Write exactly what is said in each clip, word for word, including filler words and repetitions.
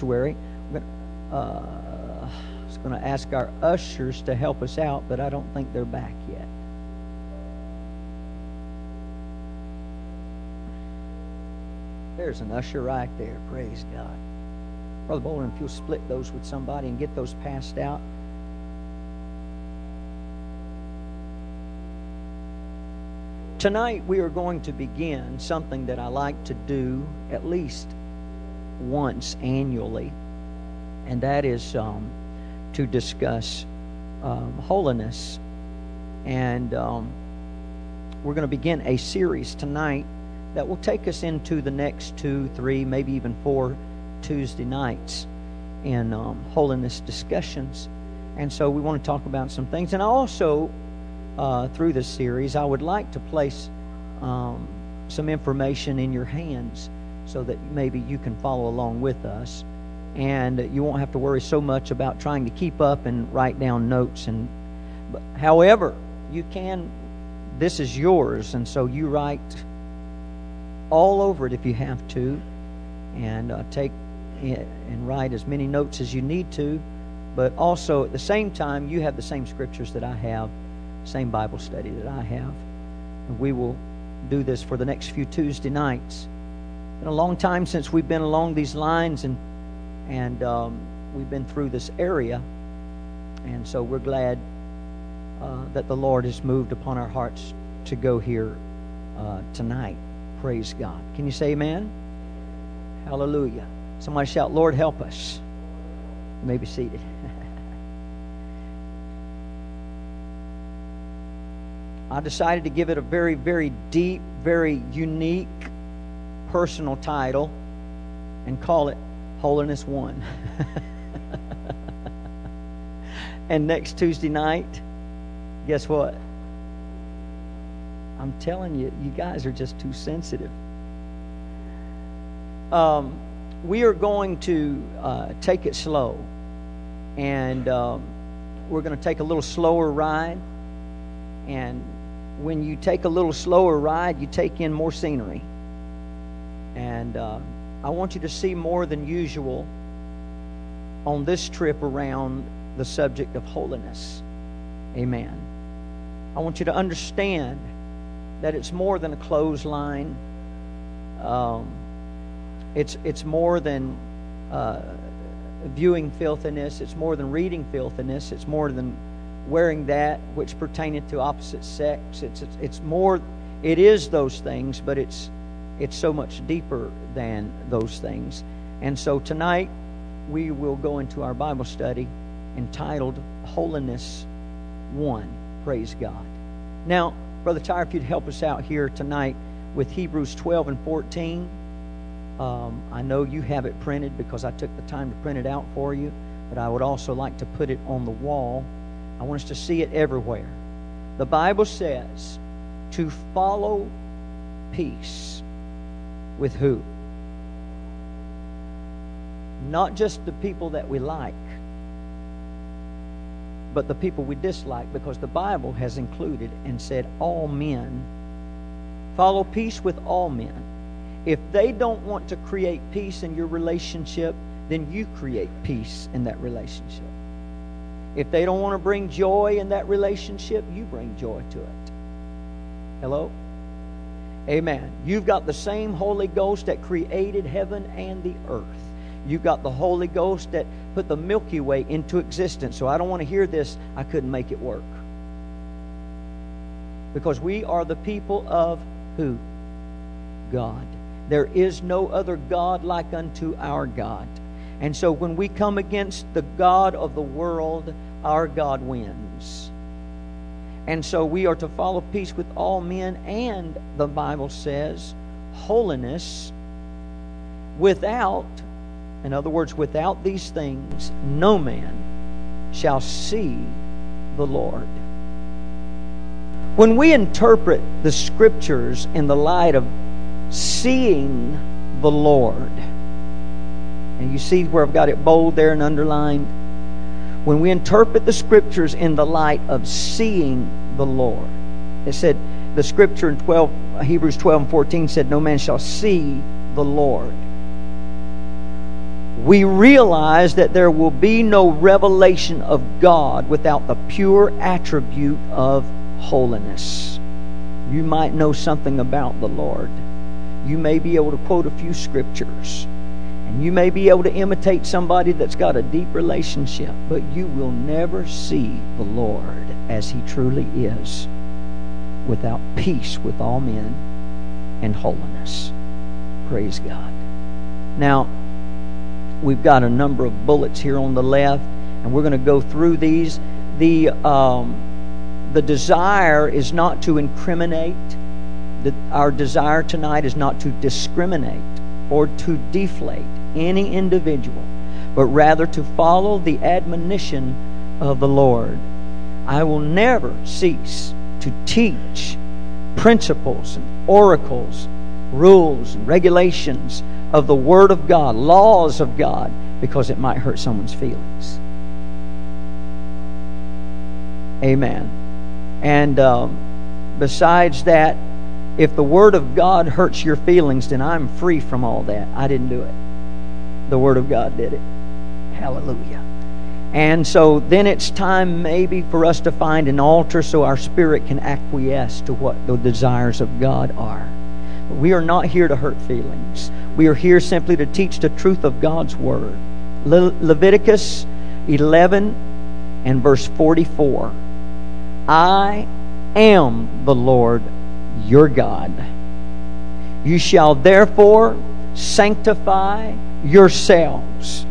sanctuary. I'm gonna, uh, I was going to ask our ushers to help us out, but I don't think they're back yet. There's an usher right there. Praise God. Brother Bolin, if you'll split those with somebody and get those passed out. Tonight we are going to begin something that I like to do at least once annually, and that is um, to discuss um, holiness. And um, we're going to begin a series tonight that will take us into the next two, three, maybe even four Tuesday nights in um, holiness discussions. And so we want to talk about some things. And I also, uh, through this series, I would like to place um, some information in your hands so that maybe you can follow along with us. And you won't have to worry so much about trying to keep up and write down notes. And but, however, you can, this is yours, and so you write all over it if you have to, and uh, take it and write as many notes as you need to. But also at the same time, you have the same scriptures that I have, same Bible study that I have. And we will do this for the next few Tuesday nights. It's been a long time since we've been along these lines, and and um, we've been through this area. And so we're glad uh, that the Lord has moved upon our hearts to go here uh, tonight. Praise God. Can you say amen? Hallelujah. Somebody shout, Lord, help us. You may be seated. I decided to give it a very, very deep, very unique, personal title and call it Holiness One. And next Tuesday night, guess what? I'm telling you, you guys are just too sensitive. Um, we are going to uh, take it slow. And um, we're going to take a little slower ride. And when you take a little slower ride, you take in more scenery. And uh, I want you to see more than usual on this trip around the subject of holiness. Amen. I want you to understand that it's more than a clothesline. Um, it's it's more than uh, viewing filthiness. It's more than reading filthiness. It's more than wearing that which pertaineth to opposite sex. It's it's, it's more. It is those things, but it's it's so much deeper than those things. And so tonight we will go into our Bible study entitled Holiness One. Praise God. Now, Brother Tyre, if you'd help us out here tonight with Hebrews twelve and fourteen. Um, I know you have it printed because I took the time to print it out for you, but I would also like to put it on the wall. I want us to see it everywhere. The Bible says to follow peace with who? Not just the people that we like, but the people we dislike, because the Bible has included and said all men. Follow peace with all men. If they don't want to create peace in your relationship, then you create peace in that relationship. If they don't want to bring joy in that relationship, you bring joy to it. Hello? Amen. You've got the same Holy Ghost that created heaven and the earth. You've got the Holy Ghost that put the Milky Way into existence. So I don't want to hear this, I couldn't make it work. Because we are the people of who? God. There is no other God like unto our God. And so when we come against the God of the world, our God wins. And so we are to follow peace with all men, and the Bible says holiness without, in other words, without these things, no man shall see the Lord. When we interpret the Scriptures in the light of seeing the Lord, and you see where I've got it bold there and underlined. When we interpret the Scriptures in the light of seeing the Lord, it said, the Scripture in twelve, Hebrews twelve and fourteen said, no man shall see the Lord. we realize that there will be no revelation of God without the pure attribute of holiness. You might know something about the Lord. You may be able to quote a few scriptures. And you may be able to imitate somebody that's got a deep relationship. But you will never see the Lord as He truly is without peace with all men and holiness. Praise God. Now, we've got a number of bullets here on the left, and we're going to go through these. The um, the desire is not to incriminate. The, our desire tonight is not to discriminate or to deflate any individual, but rather to follow the admonition of the Lord. I will never cease to teach principles and oracles, rules and regulations of the Word of God, laws of God, because it might hurt someone's feelings. Amen. And um, besides that, if the Word of God hurts your feelings, then I'm free from all that. I didn't do it. The Word of God did it. Hallelujah. And so then it's time maybe for us to find an altar so our spirit can acquiesce to what the desires of God are. We are not here to hurt feelings. We are here simply to teach the truth of God's Word. Le- Leviticus eleven and verse forty-four. I am the Lord your God. You shall therefore sanctify yourselves.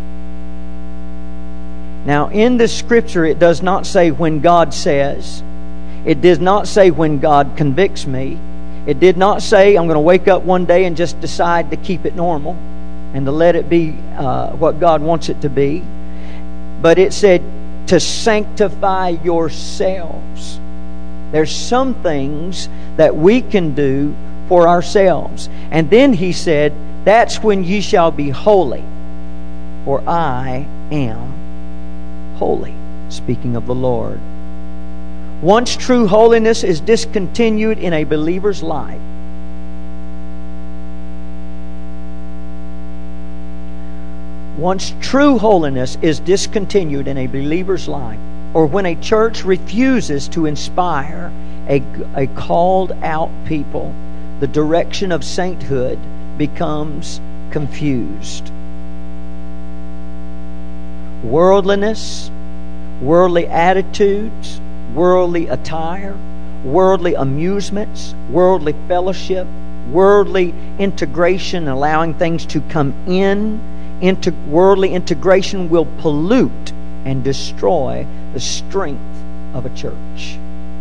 Now, in this scripture, it does not say when God says. It does not say when God convicts me. It did not say I'm going to wake up one day and just decide to keep it normal and to let it be uh, what God wants it to be. But it said to sanctify yourselves. There's some things that we can do for ourselves. And then He said, that's when ye shall be holy, for I am holy. Speaking of the Lord. Once true holiness is discontinued in a believer's life, once true holiness is discontinued in a believer's life, or when a church refuses to inspire a, a called out people, the direction of sainthood becomes confused. Worldliness, worldly attitudes, worldly attire, worldly amusements, worldly fellowship, worldly integration, allowing things to come in, into worldly integration will pollute and destroy the strength of a church.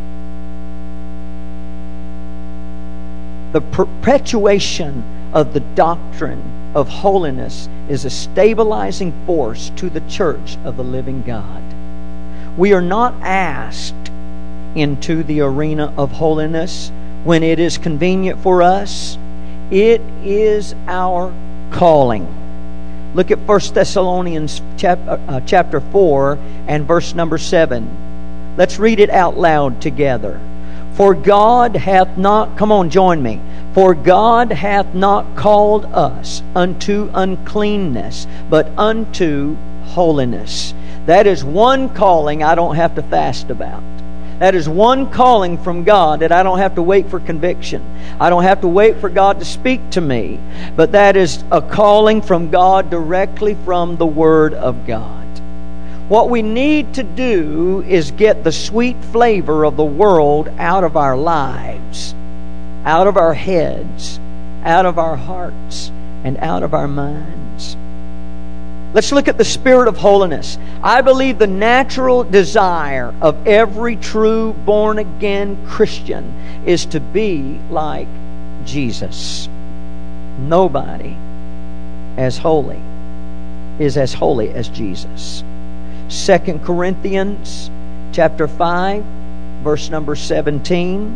The perpetuation of the doctrine of holiness is a stabilizing force to the church of the living God. We are not asked into the arena of holiness when it is convenient for us. It is our calling. Look at First Thessalonians chapter four and verse number seven. Let's read it out loud together. For God hath not, come on, join me. For God hath not called us unto uncleanness, but unto holiness. That is one calling I don't have to fast about. That is one calling from God that I don't have to wait for conviction. I don't have to wait for God to speak to me. But that is a calling from God directly from the Word of God. What we need to do is get the sweet flavor of the world out of our lives, out of our heads, out of our hearts, and out of our minds. Let's look at the spirit of holiness. I believe the natural desire of every true born-again Christian is to be like Jesus. Nobody as holy is as holy as Jesus. Second Corinthians chapter five, verse number seventeen.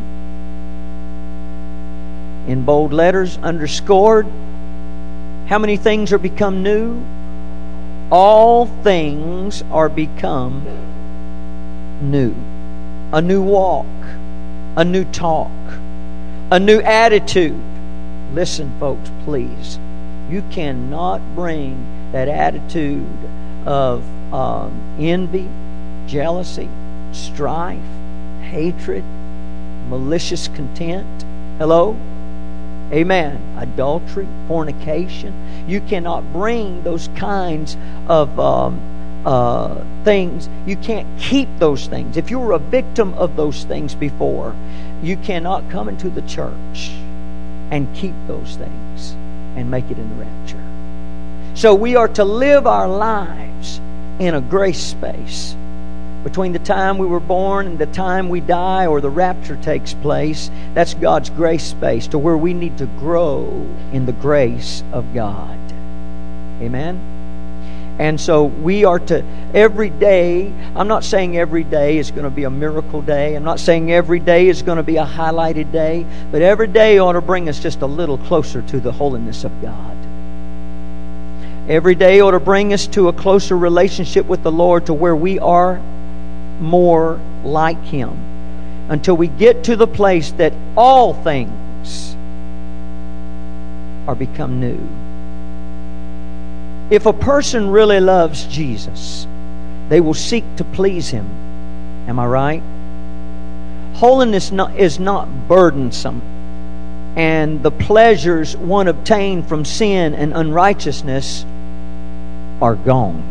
In bold letters, underscored. How many things are become new? All things are become new. A new walk, a new talk, a new attitude. Listen, folks, please. You cannot bring that attitude of um, envy, jealousy, strife, hatred, malicious content. Hello? Amen. Adultery, fornication. You cannot bring those kinds of um, uh, things. You can't keep those things. If you were a victim of those things before, you cannot come into the church and keep those things and make it in the rapture. So we are to live our lives in a grace space. Between the time we were born and the time we die or the rapture takes place, that's God's grace space to where we need to grow in the grace of God. Amen? And so we are to, every day, I'm not saying every day is going to be a miracle day. I'm not saying every day is going to be a highlighted day. But every day ought to bring us just a little closer to the holiness of God. Every day ought to bring us to a closer relationship with the Lord to where we are more like Him, until we get to the place that all things are become new. If a person really loves Jesus, they will seek to please Him. Am I right? Holiness is not burdensome, and the pleasures one obtained from sin and unrighteousness are gone.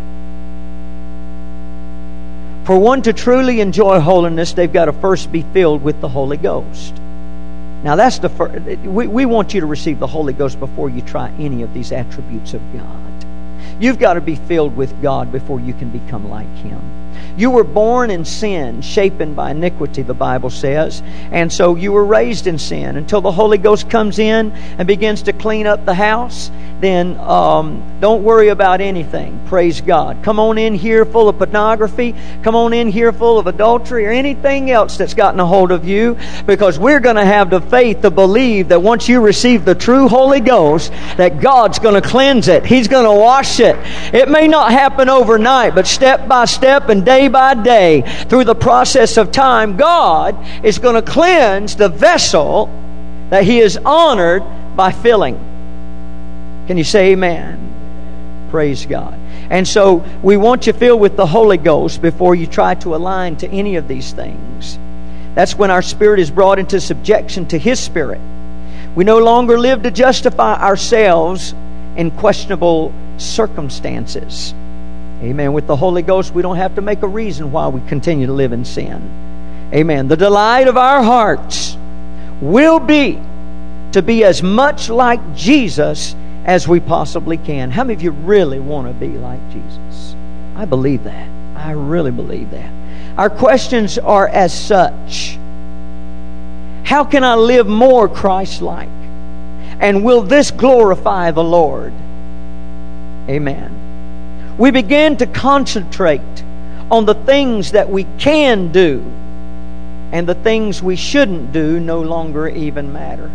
For one to truly enjoy holiness, they've got to first be filled with the Holy Ghost. Now that's the first. We, we want you to receive the Holy Ghost before you try any of these attributes of God. You've got to be filled with God before you can become like Him. You were born in sin, shapen by iniquity, the Bible says. And so you were raised in sin. Until the Holy Ghost comes in and begins to clean up the house, then um, don't worry about anything. Praise God. Come on in here full of pornography. Come on in here full of adultery or anything else that's gotten a hold of you. Because we're going to have the faith to believe that once you receive the true Holy Ghost, that God's going to cleanse it. He's going to wash it. It may not happen overnight, but step by step and day by day, through the process of time, God is going to cleanse the vessel that He is honored by filling. Can you say amen? Praise God. And so we want you filled with the Holy Ghost before you try to align to any of these things. That's when our spirit is brought into subjection to His Spirit. We no longer live to justify ourselves in questionable circumstances. Amen. With the Holy Ghost, we don't have to make a reason why we continue to live in sin. Amen. The delight of our hearts will be to be as much like Jesus as we possibly can. How many of you really want to be like Jesus? I believe that. I really believe that. Our questions are as such. How can I live more Christ-like? And will this glorify the Lord? Amen. We begin to concentrate on the things that we can do, and the things we shouldn't do no longer even matter.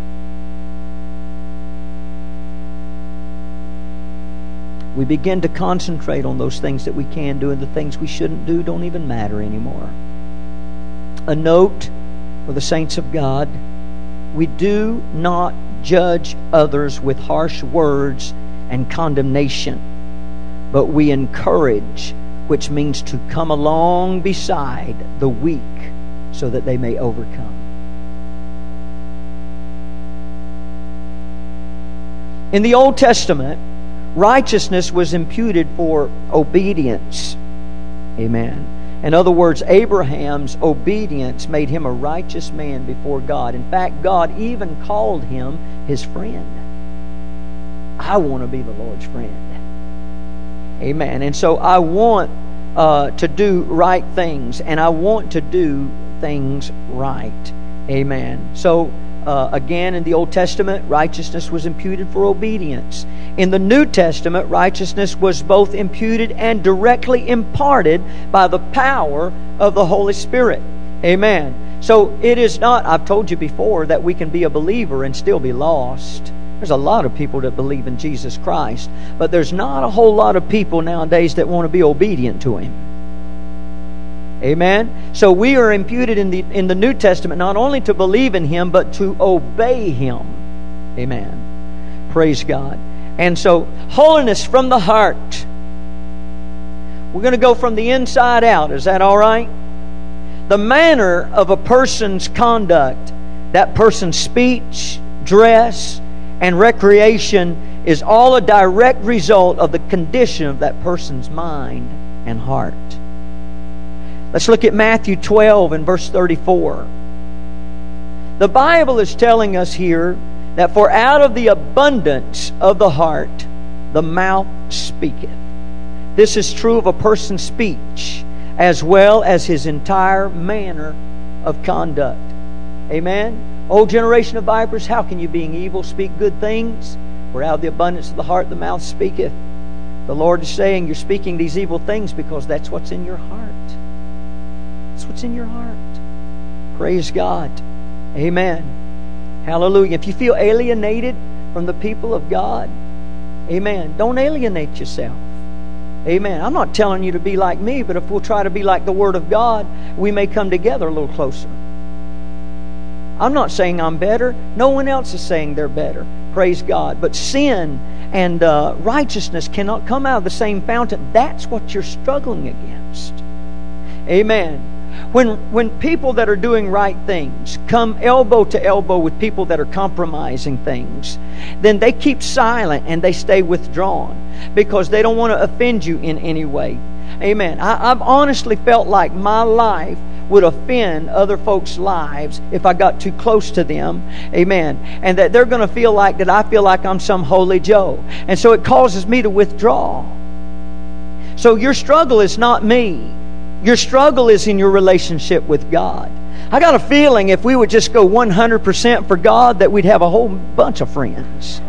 We begin to concentrate on those things that we can do, and the things we shouldn't do don't even matter anymore. A note for the saints of God: we do not judge others with harsh words and condemnation, but we encourage, which means to come along beside the weak so that they may overcome. In the Old Testament, righteousness was imputed for obedience. Amen. In other words, Abraham's obedience made him a righteous man before God. In fact, God even called him His friend. I want to be the Lord's friend. Amen. And so I want uh, to do right things, and I want to do things right. Amen. So uh, again, in the Old Testament, righteousness was imputed for obedience. In the New Testament, righteousness was both imputed and directly imparted by the power of the Holy Spirit. Amen. So it is not, I've told you before, that we can be a believer and still be lost. There's a lot of people that believe in Jesus Christ, but there's not a whole lot of people nowadays that want to be obedient to Him. Amen? So we are imputed in the in the New Testament not only to believe in Him, but to obey Him. Amen. Praise God. And so, holiness from the heart. We're going to go from the inside out. Is that all right? The manner of a person's conduct, that person's speech, dress, and recreation is all a direct result of the condition of that person's mind and heart. Let's look at Matthew twelve and verse thirty-four. The Bible is telling us here that for out of the abundance of the heart, the mouth speaketh. This is true of a person's speech as well as his entire manner of conduct. Amen? Old generation of vipers, how can you, being evil, speak good things? For out of the abundance of the heart, the mouth speaketh. The Lord is saying you're speaking these evil things because that's what's in your heart. That's what's in your heart. Praise God. Amen. Hallelujah. If you feel alienated from the people of God, amen, don't alienate yourself. Amen. I'm not telling you to be like me, but if we'll try to be like the Word of God, we may come together a little closer. I'm not saying I'm better. No one else is saying they're better. Praise God. But sin and uh, righteousness cannot come out of the same fountain. That's what you're struggling against. Amen. When, when people that are doing right things come elbow to elbow with people that are compromising things, then they keep silent and they stay withdrawn because they don't want to offend you in any way. Amen. I, I've honestly felt like my life would offend other folks' lives if I got too close to them. Amen. And that they're going to feel like that I feel like I'm some holy Joe. And so it causes me to withdraw. So your struggle is not me. Your struggle is in your relationship with God. I got a feeling if we would just go one hundred percent for God, that we'd have a whole bunch of friends.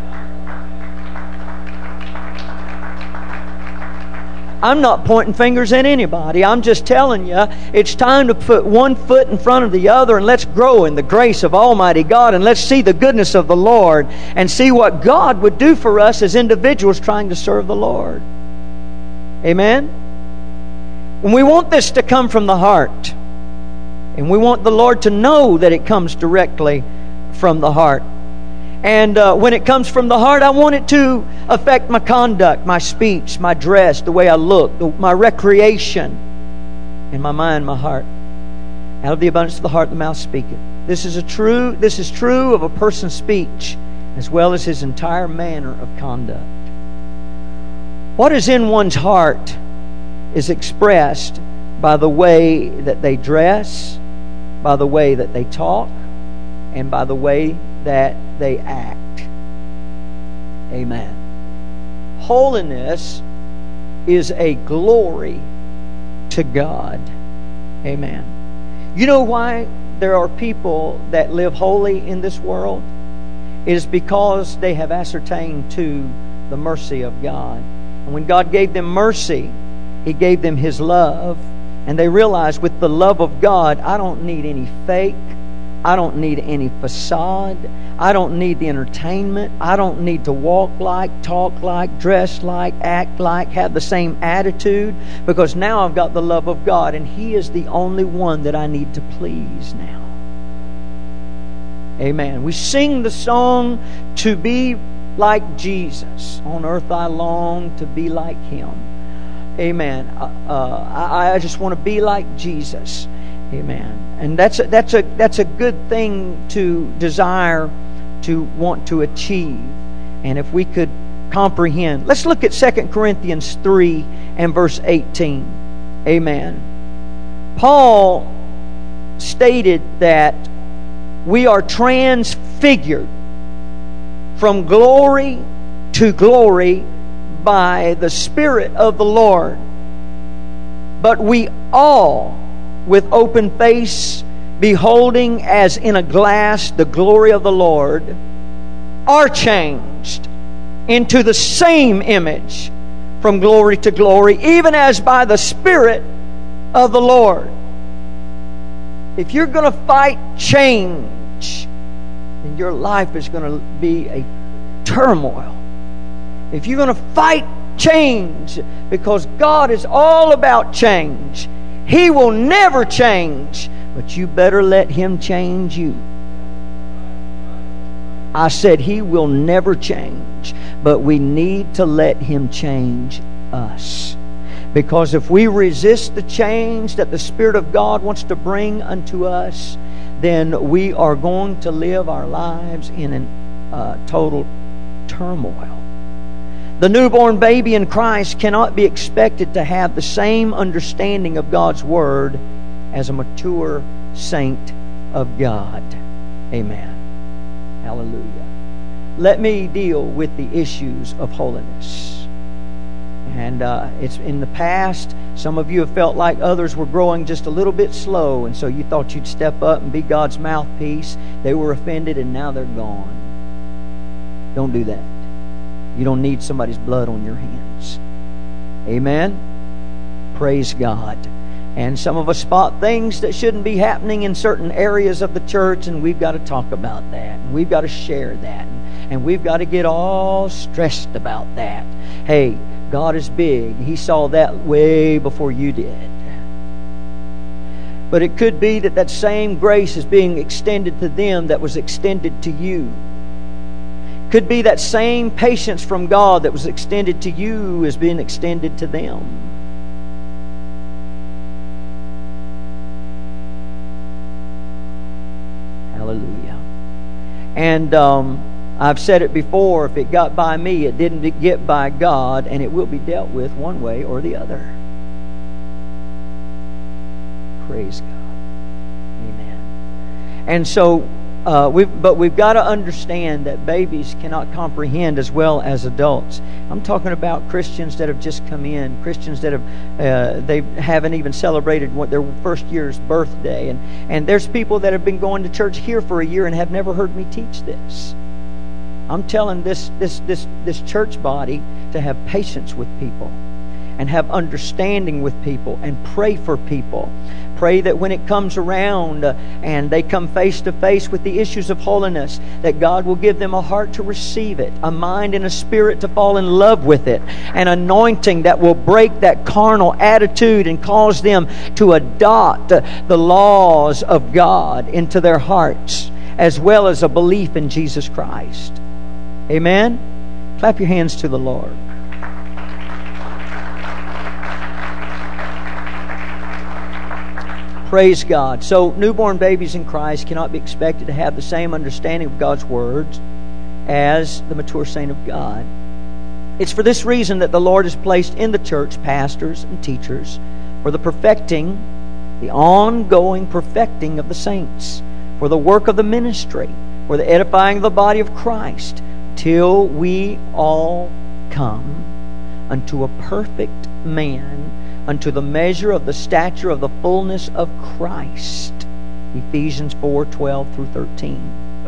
I'm not pointing fingers at anybody. I'm just telling you, it's time to put one foot in front of the other and let's grow in the grace of Almighty God and let's see the goodness of the Lord and see what God would do for us as individuals trying to serve the Lord. Amen? And we want this to come from the heart. And we want the Lord to know that it comes directly from the heart. And uh, when it comes from the heart, I want it to affect my conduct, my speech, my dress, the way I look, the, my recreation, and my mind, my heart. Out of the abundance of the heart, the mouth speaketh. This is a true. This is true of a person's speech as well as his entire manner of conduct. What is in one's heart is expressed by the way that they dress, by the way that they talk, and by the way that they act. Amen. Holiness is a glory to God. Amen. You know why there are people that live holy in this world? It is because they have ascertained to the mercy of God. And when God gave them mercy, He gave them His love. And they realized with the love of God, I don't need any fake. I don't need any facade. I don't need the entertainment. I don't need to walk like, talk like, dress like, act like, have the same attitude. Because now I've got the love of God. And He is the only one that I need to please now. Amen. We sing the song, to be like Jesus. On earth I long to be like Him. Amen. Uh, I, I just want to be like Jesus. Amen. And that's a, that's a that's a good thing to desire, to want to achieve. And if we could comprehend, let's look at Second Corinthians three and verse eighteen. Amen. Paul stated that we are transfigured from glory to glory by the Spirit of the Lord. But we all, with open face, beholding as in a glass the glory of the Lord, are changed into the same image from glory to glory, even as by the Spirit of the Lord. If you're going to fight change, then your life is going to be a turmoil. If you're going to fight change, because God is all about change, He will never change, but you better let Him change you. I said He will never change, but we need to let Him change us. Because if we resist the change that the Spirit of God wants to bring unto us, then we are going to live our lives in a uh, total turmoil. The newborn baby in Christ cannot be expected to have the same understanding of God's Word as a mature saint of God. Amen. Hallelujah. Let me deal with the issues of holiness. And uh, it's in the past, some of you have felt like others were growing just a little bit slow, and so you thought you'd step up and be God's mouthpiece. They were offended, and now they're gone. Don't do that. You don't need somebody's blood on your hands. Amen? Praise God. And some of us spot things that shouldn't be happening in certain areas of the church, and we've got to talk about that. And we've got to share that. And we've got to get all stressed about that. Hey, God is big. He saw that way before you did. But it could be that that same grace is being extended to them that was extended to you. Could be that same patience from God that was extended to you is being extended to them. Hallelujah. And um, I've said it before, if it got by me, it didn't get by God, and it will be dealt with one way or the other. Praise God. Amen. And so, uh, we've, but we've got to understand that babies cannot comprehend as well as adults. I'm talking about Christians that have just come in, Christians that have uh, they haven't even celebrated what their first year's birthday, and and there's people that have been going to church here for a year and have never heard me teach this. I'm telling this this this this church body to have patience with people and have understanding with people and pray for people. Pray that when it comes around uh, and they come face to face with the issues of holiness, that God will give them a heart to receive it, a mind and a spirit to fall in love with it, an anointing that will break that carnal attitude and cause them to adopt uh, the laws of God into their hearts, as well as a belief in Jesus Christ. Amen? Clap your hands to the Lord. Praise God. So, newborn babies in Christ cannot be expected to have the same understanding of God's words as the mature saint of God. It's for this reason that the Lord has placed in the church pastors and teachers for the perfecting, the ongoing perfecting of the saints, for the work of the ministry, for the edifying of the body of Christ, till we all come unto a perfect man, unto the measure of the stature of the fullness of Christ. Ephesians four, twelve through thirteen.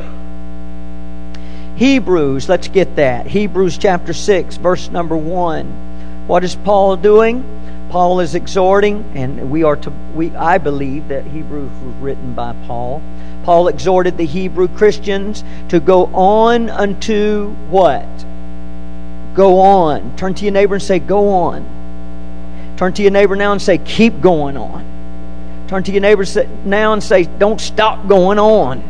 Hebrews, let's get that. Hebrews chapter six, verse number one. What is Paul doing? Paul is exhorting, and we are to we I believe that Hebrews was written by Paul. Paul exhorted the Hebrew Christians to go on unto what? Go on. Turn to your neighbor and say, go on. Turn to your neighbor now and say, keep going on. Turn to your neighbor now and say, don't stop going on.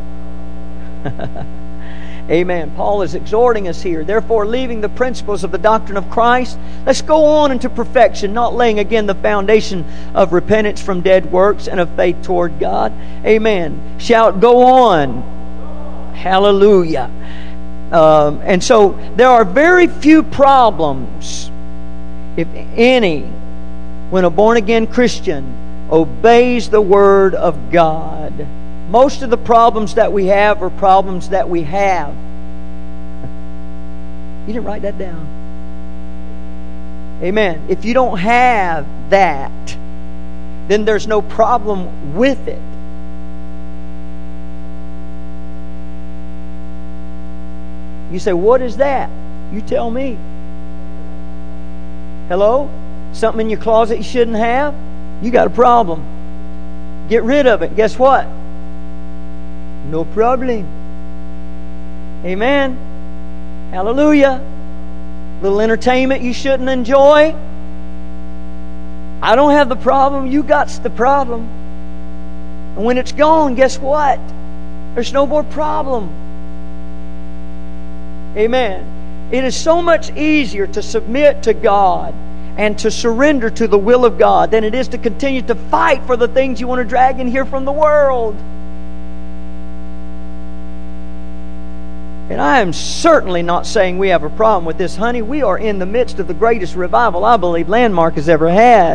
Amen. Paul is exhorting us here. Therefore, leaving the principles of the doctrine of Christ, let's go on into perfection, not laying again the foundation of repentance from dead works and of faith toward God. Amen. Shout, go on. Hallelujah. Um, and so, there are very few problems, if any, when a born-again Christian obeys the Word of God. Most of the problems that we have are problems that we have. You didn't write that down. Amen. If you don't have that, then there's no problem with it. You say, what is that? You tell me. Hello? Something in your closet you shouldn't have? You got a problem. Get rid of it. Guess what? No problem. Amen. Hallelujah. Little entertainment you shouldn't enjoy. I don't have the problem. You got the problem. And when it's gone, guess what? There's no more problem. Amen. It is so much easier to submit to God and to surrender to the will of God than it is to continue to fight for the things you want to drag in here from the world. And I am certainly not saying we have a problem with this, honey. We are in the midst of the greatest revival I believe Landmark has ever had.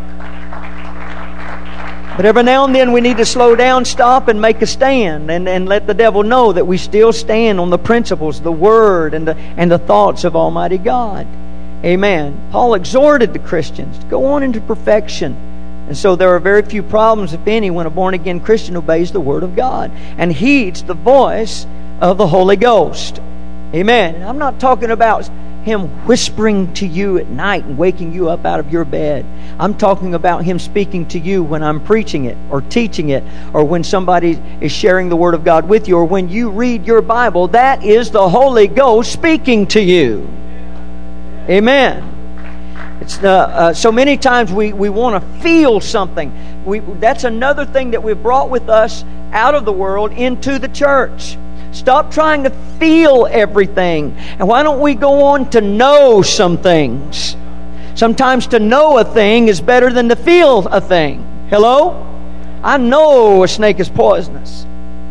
But every now and then we need to slow down, stop, and make a stand, and, and let the devil know that we still stand on the principles, the Word, and the, and the thoughts of Almighty God. Amen. Paul exhorted the Christians to go on into perfection. And so there are very few problems, if any, when a born-again Christian obeys the Word of God and heeds the voice of the Holy Ghost. Amen. And I'm not talking about Him whispering to you at night and waking you up out of your bed. I'm talking about Him speaking to you when I'm preaching it or teaching it, or when somebody is sharing the Word of God with you, or when you read your Bible. That is the Holy Ghost speaking to you. Amen. It's the, uh, so many times we, we want to feel something. We, that's another thing that we've brought with us out of the world into the church. Stop trying to feel everything. And why don't we go on to know some things? Sometimes to know a thing is better than to feel a thing. Hello? I know a snake is poisonous.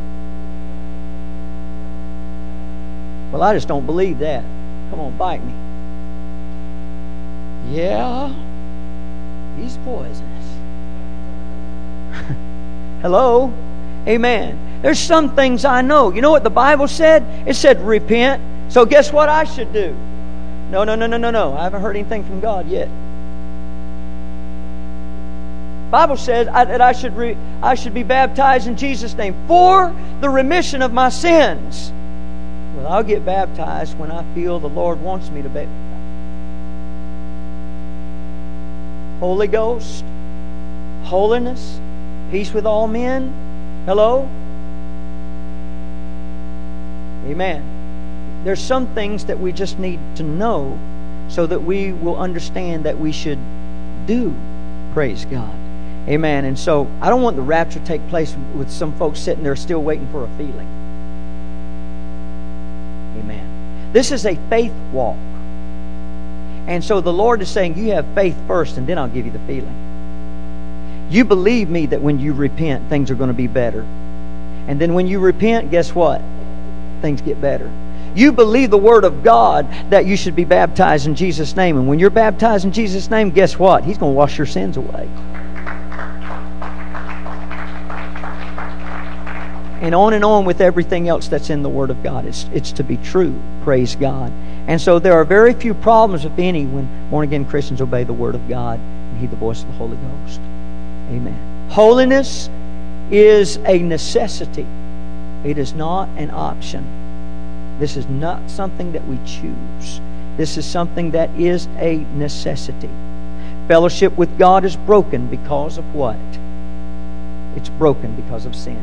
Well, I just don't believe that. Come on, bite me. Yeah, he's poisonous. Hello? Amen. There's some things I know. You know what the Bible said? It said repent. So guess what I should do? No, no, no, no, no, no. I haven't heard anything from God yet. The Bible says I, that I should re, I should be baptized in Jesus' name for the remission of my sins. Well, I'll get baptized when I feel the Lord wants me to be. Holy Ghost, holiness, peace with all men. Hello? Amen. There's some things that we just need to know so that we will understand that we should do. Praise God. Amen. And so I don't want the rapture to take place with some folks sitting there still waiting for a feeling. Amen. This is a faith walk. And so the Lord is saying, you have faith first, and then I'll give you the feeling. You believe me that when you repent, things are going to be better. And then when you repent, guess what? Things get better. You believe the Word of God that you should be baptized in Jesus' name. And when you're baptized in Jesus' name, guess what? He's going to wash your sins away. And on and on with everything else that's in the Word of God. It's, it's to be true. Praise God. And so there are very few problems, if any, when born-again Christians obey the Word of God and heed the voice of the Holy Ghost. Amen. Holiness is a necessity. It is not an option. This is not something that we choose. This is something that is a necessity. Fellowship with God is broken because of what? It's broken because of sin.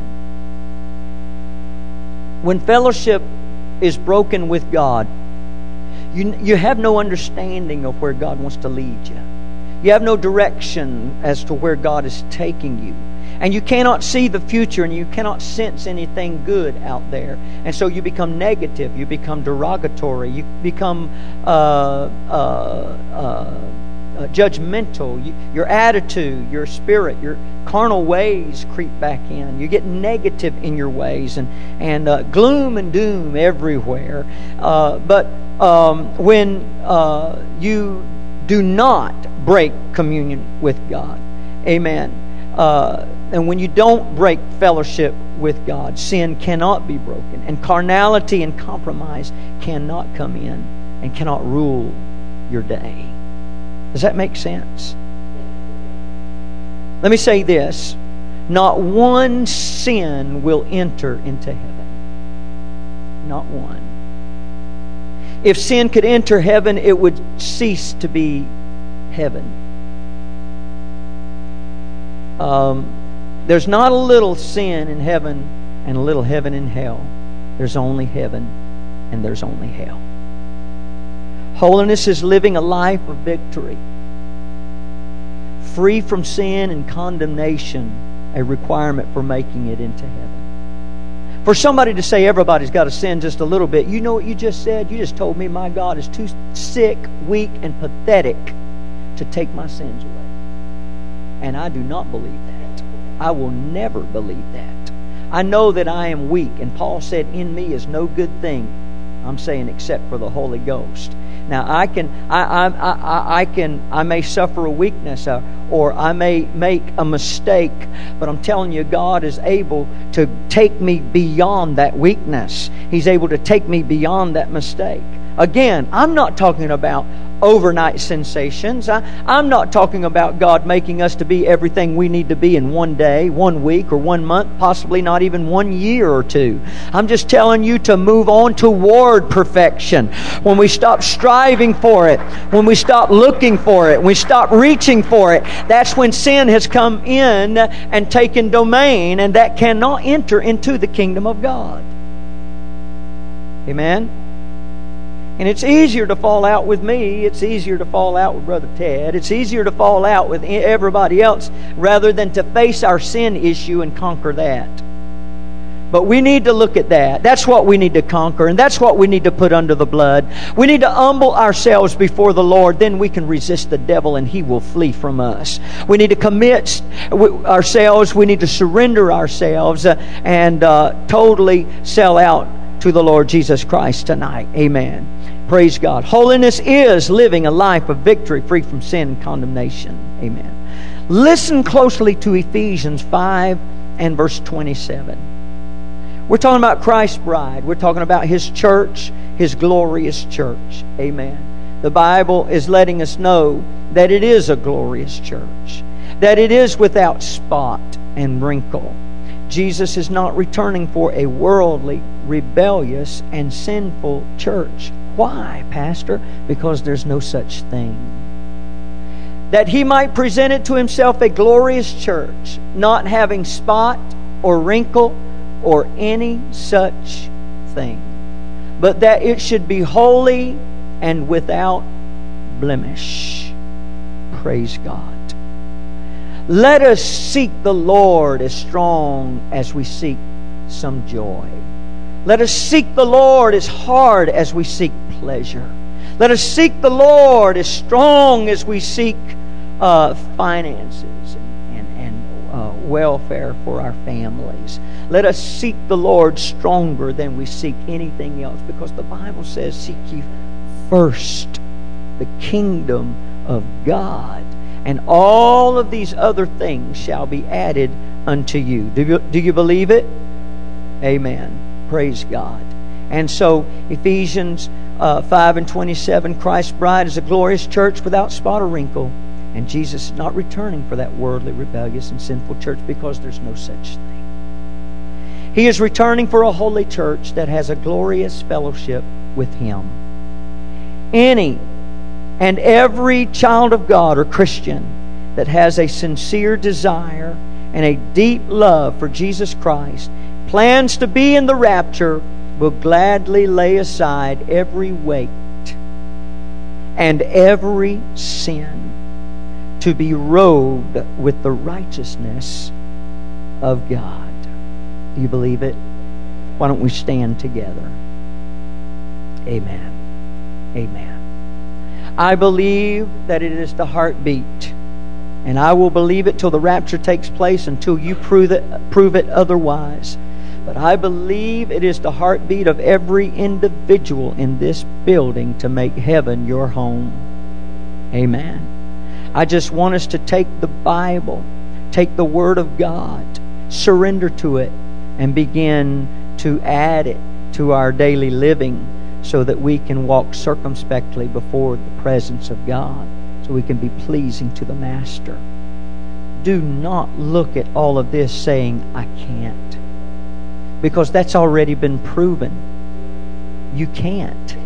When fellowship is broken with God, you, you have no understanding of where God wants to lead you. You have no direction as to where God is taking you. And you cannot see the future, and you cannot sense anything good out there. And so you become negative, you become derogatory, you become uh, uh, uh, uh, judgmental. You, your attitude, your spirit, your carnal ways creep back in. You get negative in your ways, and, and uh, gloom and doom everywhere. Uh, but um, when uh, you do not break communion with God, amen, uh, and when you don't break fellowship with God, sin cannot be broken, and carnality and compromise cannot come in and cannot rule your day. Does that make sense? Let me say this. Not one sin will enter into heaven. Not one. If sin could enter heaven, it would cease to be heaven. Um, there's not a little sin in heaven and a little heaven in hell. There's only heaven and there's only hell. Holiness is living a life of victory, free from sin and condemnation, a requirement for making it into heaven. For somebody to say everybody's got to sin just a little bit, you know what you just said? You just told me my God is too sick, weak, and pathetic to take my sins away. And I do not believe that. I will never believe that. I know that I am weak, and Paul said, in me is no good thing. I'm saying except for the Holy Ghost. Now I can, I, I, I, I can, I may suffer a weakness, or, or I may make a mistake, but I'm telling you, God is able to take me beyond that weakness. He's able to take me beyond that mistake. Again, I'm not talking about overnight sensations. I, I'm not talking about God making us to be everything we need to be in one day, one week, or one month, possibly not even one year or two. I'm just telling you to move on toward perfection. When we stop striving for it, when we stop looking for it, when we stop reaching for it, that's when sin has come in and taken domain, and that cannot enter into the kingdom of God. Amen? And it's easier to fall out with me. It's easier to fall out with Brother Ted. It's easier to fall out with everybody else rather than to face our sin issue and conquer that. But we need to look at that. That's what we need to conquer, and that's what we need to put under the blood. We need to humble ourselves before the Lord. Then we can resist the devil, and he will flee from us. We need to commit ourselves. We need to surrender ourselves and uh, totally sell out to the Lord Jesus Christ tonight. Amen. Praise God. Holiness is living a life of victory, free from sin and condemnation. Amen. Listen closely to Ephesians five and verse twenty-seven. We're talking about Christ's bride. We're talking about His church, His glorious church. Amen. The Bible is letting us know that it is a glorious church, that it is without spot and wrinkle. Jesus is not returning for a worldly, rebellious, and sinful church. Why, Pastor? Because there's no such thing. That He might present it to Himself a glorious church, not having spot or wrinkle or any such thing, but that it should be holy and without blemish. Praise God. Let us seek the Lord as strong as we seek some joy. Let us seek the Lord as hard as we seek pleasure. Let us seek the Lord as strong as we seek uh, finances and, and, and uh, welfare for our families. Let us seek the Lord stronger than we seek anything else, because the Bible says, seek ye first the kingdom of God, and all of these other things shall be added unto you. Do you, do you believe it? Amen. Praise God. And so, Ephesians uh, five and twenty-seven, Christ's bride is a glorious church without spot or wrinkle. And Jesus is not returning for that worldly, rebellious, and sinful church, because there's no such thing. He is returning for a holy church that has a glorious fellowship with Him. Any and every child of God or Christian that has a sincere desire and a deep love for Jesus Christ, plans to be in the rapture, will gladly lay aside every weight and every sin to be robed with the righteousness of God. Do you believe it? Why don't we stand together? Amen. Amen. I believe that it is the heartbeat, and I will believe it till the rapture takes place, until you prove it, prove it otherwise. But I believe it is the heartbeat of every individual in this building to make heaven your home. Amen. I just want us to take the Bible, take the Word of God, surrender to it, and begin to add it to our daily living, so that we can walk circumspectly before the presence of God, so we can be pleasing to the Master. Do not look at all of this saying, I can't, because that's already been proven. You can't.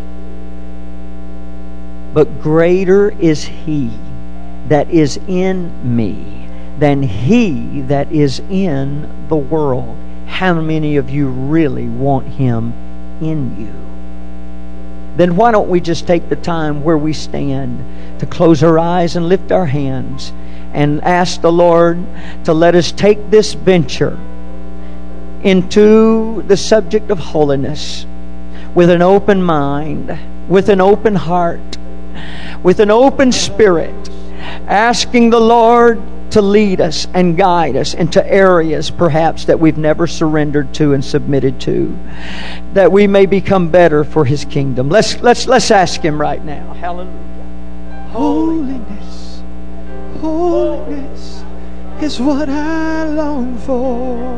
But greater is He that is in me than he that is in the world. How many of you really want Him in you? Then why don't we just take the time where we stand to close our eyes and lift our hands and ask the Lord to let us take this venture into the subject of holiness with an open mind, with an open heart, with an open spirit, asking the Lord to lead us and guide us into areas perhaps that we've never surrendered to and submitted to, that we may become better for His kingdom. Let's let's let's ask Him right now. Hallelujah. Holiness, holiness is what I long for.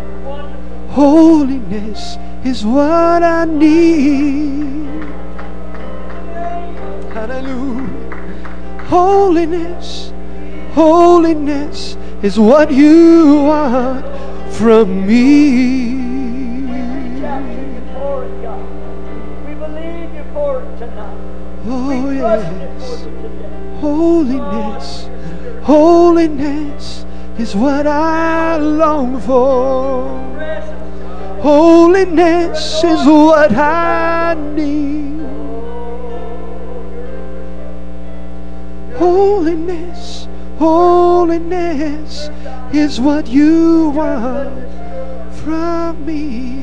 Holiness is what I need. Hallelujah. Holiness, holiness is what you want from me. We believe you for it tonight. Oh yes. Holiness, holiness is what I long for. Holiness is what I need. Holiness, holiness is what you want from me.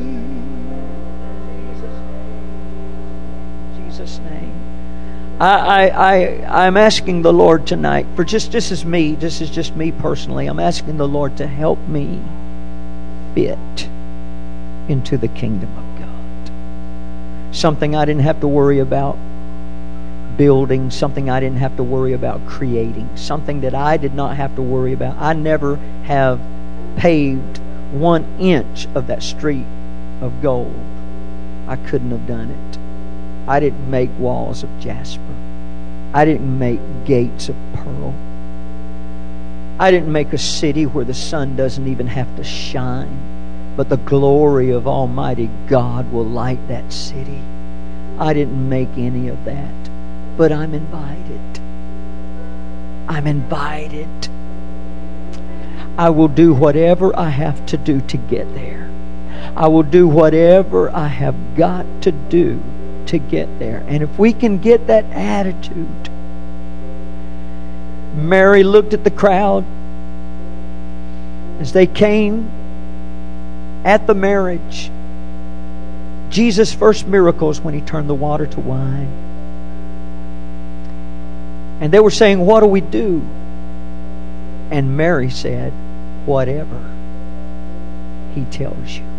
In Jesus' name. I, I, I, I'm asking the Lord tonight for just, this is me, this is just me personally. I'm asking the Lord to help me fit into the kingdom of God. Something I didn't have to worry about building, something I didn't have to worry about creating, something that I did not have to worry about. I never have paved one inch of that street of gold. I couldn't have done it. I didn't make walls of jasper. I didn't make gates of pearl. I didn't make a city where the sun doesn't even have to shine, but the glory of Almighty God will light that city. I didn't make any of that. But I'm invited. I'm invited. I will do whatever I have to do to get there. I will do whatever I have got to do to get there. And if we can get that attitude. Mary looked at the crowd as they came at the marriage. Jesus' first miracle is when He turned the water to wine. And they were saying, what do we do? And Mary said, whatever He tells you.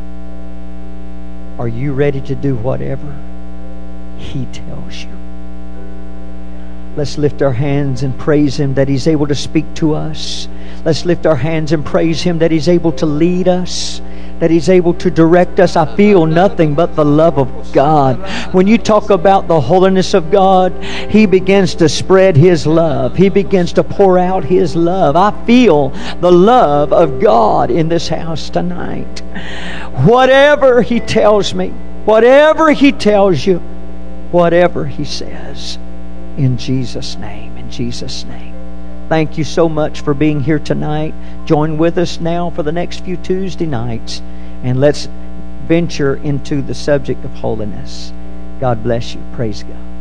Are you ready to do whatever He tells you? Let's lift our hands and praise Him that He's able to speak to us. Let's lift our hands and praise Him that He's able to lead us, that He's able to direct us. I feel nothing but the love of God. When you talk about the holiness of God, He begins to spread His love. He begins to pour out His love. I feel the love of God in this house tonight. Whatever He tells me, whatever He tells you, whatever He says, in Jesus' name, in Jesus' name. Thank you so much for being here tonight. Join with us now for the next few Tuesday nights, and let's venture into the subject of holiness. God bless you. Praise God.